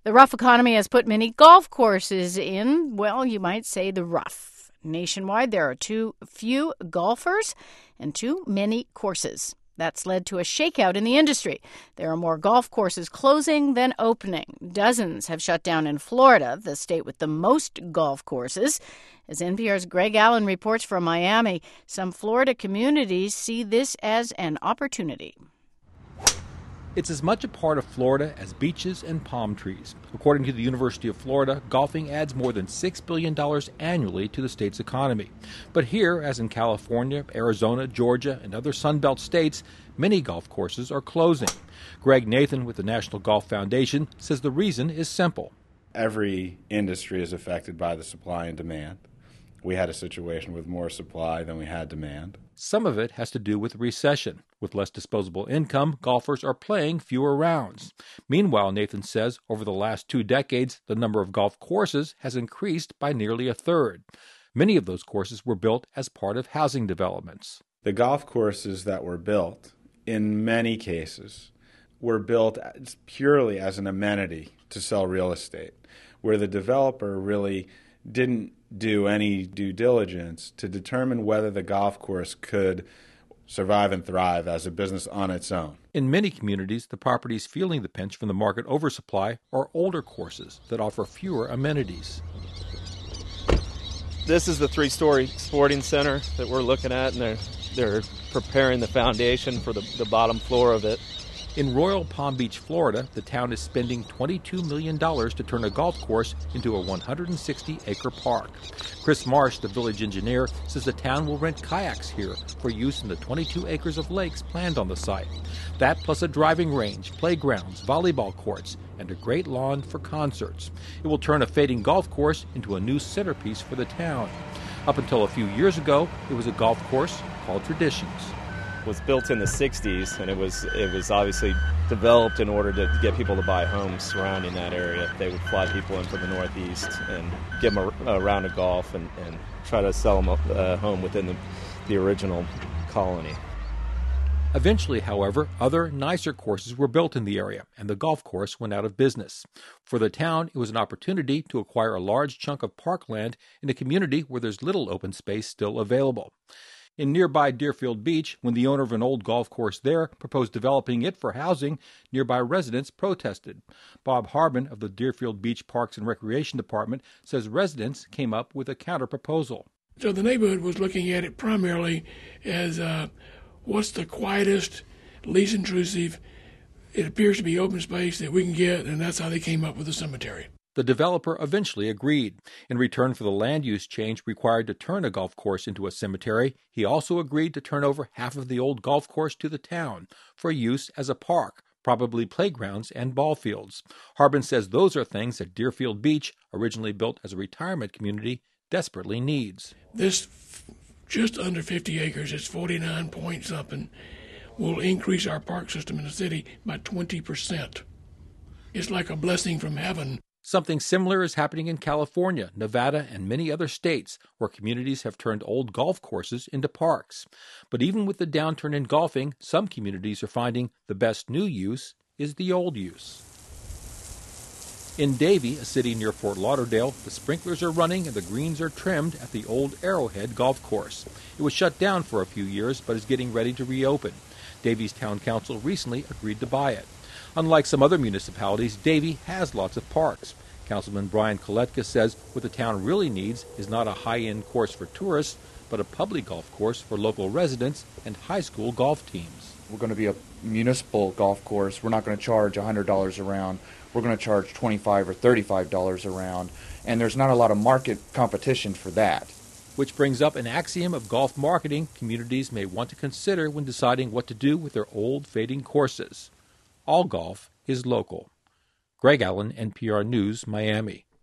The rough economy has put many golf courses in, well, you might say the rough. Nationwide, there are too few golfers and too many courses. That's led to a shakeout in the industry. There are more golf courses closing than opening. Dozens have shut down in Florida, the state with the most golf courses. As NPR's Greg Allen reports from Miami, some Florida communities see this as an opportunity. It's as much a part of Florida as beaches and palm trees. According to the University of Florida, golfing adds more than $6 billion annually to the state's economy. But here, as in California, Arizona, Georgia, and other Sunbelt states, many golf courses are closing. Greg Nathan with the National Golf Foundation says the reason is simple. Every industry is affected by the supply and demand. We had a situation with more supply than we had demand. Some of it has to do with recession. With less disposable income, golfers are playing fewer rounds. Meanwhile, Nathan says, over the last 2 decades, the number of golf courses has increased by nearly a third. Many of those courses were built as part of housing developments. The golf courses that were built, in many cases, were built purely as an amenity to sell real estate, where the developer really didn't do any due diligence to determine whether the golf course could survive and thrive as a business on its own. In many communities, the properties feeling the pinch from the market oversupply are older courses that offer fewer amenities. This is the 3-story sporting center that we're looking at, and they're preparing the foundation for the bottom floor of it. In Royal Palm Beach, Florida, the town is spending $22 million to turn a golf course into a 160-acre park. Chris Marsh, the village engineer, says the town will rent kayaks here for use in the 22 acres of lakes planned on the site. That plus a driving range, playgrounds, volleyball courts, and a great lawn for concerts. It will turn a fading golf course into a new centerpiece for the town. Up until a few years ago, it was a golf course called Traditions. Was built in the 60s, and it was obviously developed in order to get people to buy homes surrounding that area. They would fly people in from the Northeast and give them a round of golf and try to sell them a home within the original colony. Eventually, however, other, nicer courses were built in the area, and the golf course went out of business. For the town, it was an opportunity to acquire a large chunk of parkland in a community where there's little open space still available. In nearby Deerfield Beach, when the owner of an old golf course there proposed developing it for housing, nearby residents protested. Bob Harbin of the Deerfield Beach Parks and Recreation Department says residents came up with a counter-proposal. So the neighborhood was looking at it primarily as what's the quietest, least intrusive, it appears to be open space that we can get, and that's how they came up with the cemetery. The developer eventually agreed. In return for the land use change required to turn a golf course into a cemetery, he also agreed to turn over half of the old golf course to the town for use as a park, probably playgrounds and ball fields. Harbin says those are things that Deerfield Beach, originally built as a retirement community, desperately needs. This just under 50 acres, it's 49 point something, will increase our park system in the city by 20%. It's like a blessing from heaven. Something similar is happening in California, Nevada, and many other states where communities have turned old golf courses into parks. But even with the downturn in golfing, some communities are finding the best new use is the old use. In Davie, a city near Fort Lauderdale, the sprinklers are running and the greens are trimmed at the old Arrowhead Golf Course. It was shut down for a few years but is getting ready to reopen. Davie's town council recently agreed to buy it. Unlike some other municipalities, Davie has lots of parks. Councilman Brian Koletka says what the town really needs is not a high-end course for tourists, but a public golf course for local residents and high school golf teams. We're going to be a municipal golf course. We're not going to charge $100 a round. We're going to charge $25 or $35 a round, and there's not a lot of market competition for that. Which brings up an axiom of golf marketing communities may want to consider when deciding what to do with their old, fading courses. All golf is local. Greg Allen, NPR News, Miami.